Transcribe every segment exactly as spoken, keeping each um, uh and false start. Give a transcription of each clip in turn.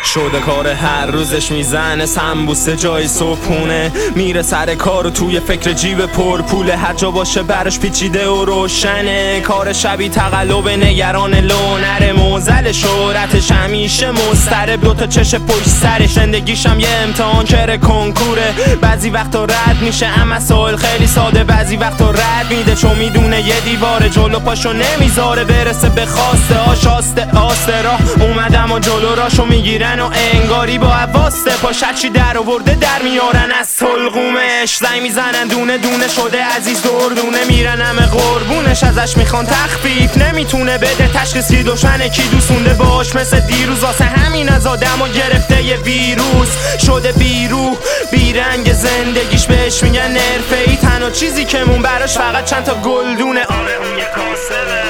شده کار هر روزش میزنه سنبوسه جای صبحونه میره سر کار و توی فکر جیب پر پوله هر جا باشه براش پیچیده و روشنه کار شبی تقلب نگران لونر موزل شهرتش همیشه مضطرب دوتا چش پشت سرش زندگیشم یه امتحان کره کنکوره بعضی وقتا رد میشه اما سوال خیلی ساده بعضی وقتا رد میده چون میدونه یه دیواره جلو پاشو نمیذاره برسه به خواسته هاش آسته آسته راه اومدم و جلو راشو میگیرن و انگاری با واسطه پاش هرچی در آورده در میارن از حلقومش زنگ میزنن دونه دونه شده عزیز دور دونه میرن همه قربونش ازش میخوان تخفیف نمیتونه بده تشخیص کی دشمنه کی دوستونده باش مثل دیروز واسه همین از آدم و گرفته یه ویروس شده بیروح بیرنگ زندگیش بهش میگن نرفه‌ای تنها چیزی که مون براش فقط چند تا گلدونه آره اون یه کاسبه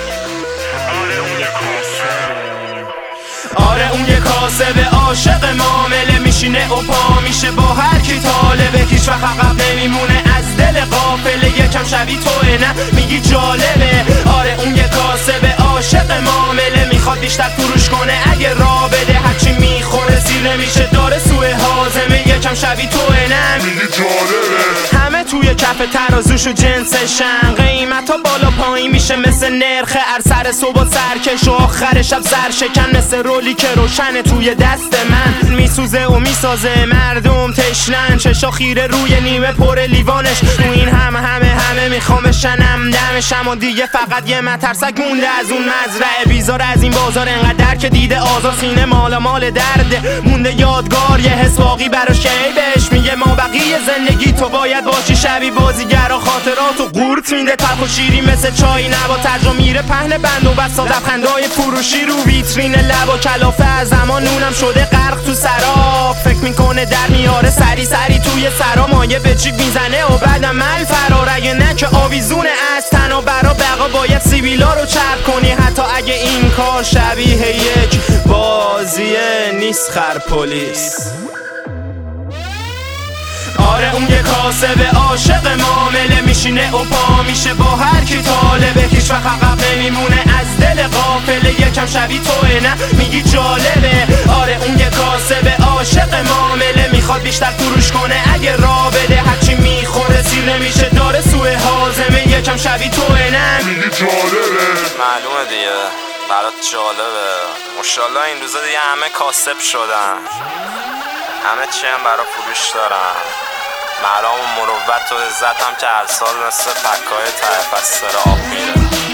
آره اون یه کاسبه آره اون یه کاسبه عاشق معامله میشینه و پا میشه با هر کی طالبه هیچ وقت عقب نمیمونه از دل قافله یکم شبیه توه نه میگی جالبه آره اون یه کاسبه عاشق معامله میخواد بیشتر فروش کنه اگه راه بده هرچی میخوره سیر نمیشه داره سوء هاضمه یکم شبیه توه نه میگی جالبه همه توی کف ترازوش و جنسشن قیمتا بالا پایین میشه مثل نرخ هر سر صبح سرکش و آخر شب سرشکن مثل رولی که روشنه توی دست من میسوزه و میسازه مردم تشنن چشا خیره روی نیمه پر لیوانش تو این همه همه همه میخوام بشنم دمش اما دیگه فقط یه مترسک مونده از اون مزرعه بیزار از این بازار انقدر که دیده آزار سینه مالا مال درده مونده یادگار یه حس واقعی براش که بهش میگه ما بقیه زندگی تو باید باشی شبی بازیگر و خاطرات و قورت میده تلخ و شیری مثل چای نبا ترجا میره پهن بند و بسا لبخندای فروشی رو ویترین لب و کلافه از زمان نونم شده غرق تو سراب فکر میکنه در میاره سری سری توی سرا مایه به چیک میزنه و بعدم مل فرار اگه نه که آویزونه از تنها برا بقا باید سیبیلا رو چرب کنی حتی اگه این کار شبیه یک بازیه نیست خر پلیس آره اون یه کاسبه عاشق معامله میشینه و پا میشه با هر کی طالبه هیچ وقت عقب نمیمونه از دل قافله یکم شبیه توه نه میگی جالبه آره اون یه کاسبه عاشق معامله میخواد بیشتر فروش کنه اگه راه بده هرچی میخوره سیر نمیشه داره سوء هاضمه یکم شبیه توه نه میگی جالبه معلومه دیگه برات جالبه ماشاءالله این روزا دیگه همه کاسب شدن همه چی هم برا فروش دارن مرام و مروت و عزت هم که هر سال مثل پکای ته فستر آب میره